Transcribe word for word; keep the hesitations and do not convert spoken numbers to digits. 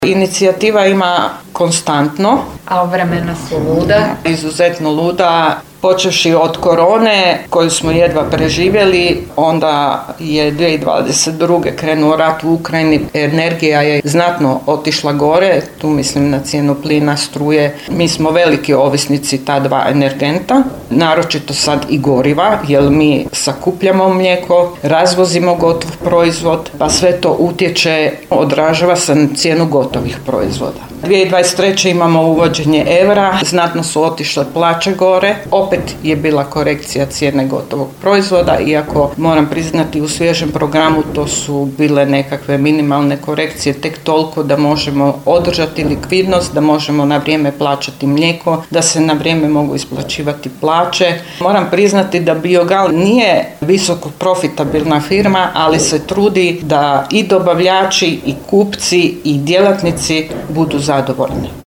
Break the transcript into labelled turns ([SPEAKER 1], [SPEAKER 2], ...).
[SPEAKER 1] Inicijativa ima konstantno.
[SPEAKER 2] A vremena su luda.
[SPEAKER 1] Izuzetno luda. Počevši od korone koju smo jedva preživjeli, onda je dvije tisuće dvadeset druge krenuo rat u Ukrajini, energija je znatno otišla gore, tu mislim na cijenu plina, struje. Mi smo veliki ovisnici ta dva energenta, naročito sad i goriva, jer mi sakupljamo mlijeko, razvozimo gotov proizvod, pa sve to utječe, odražava se na cijenu gotovih proizvoda. dvije tisuće dvadeset treće imamo uvođenje eura, znatno su otišle plaće gore, opet je bila korekcija cijene gotovog proizvoda, iako moram priznati u svježem programu to su bile nekakve minimalne korekcije, tek toliko da možemo održati likvidnost, da možemo na vrijeme plaćati mlijeko, da se na vrijeme mogu isplaćivati plaće. Moram priznati da Biogal nije visoko profitabilna firma, ali se trudi da i dobavljači i kupci i djelatnici budu zadovoljni.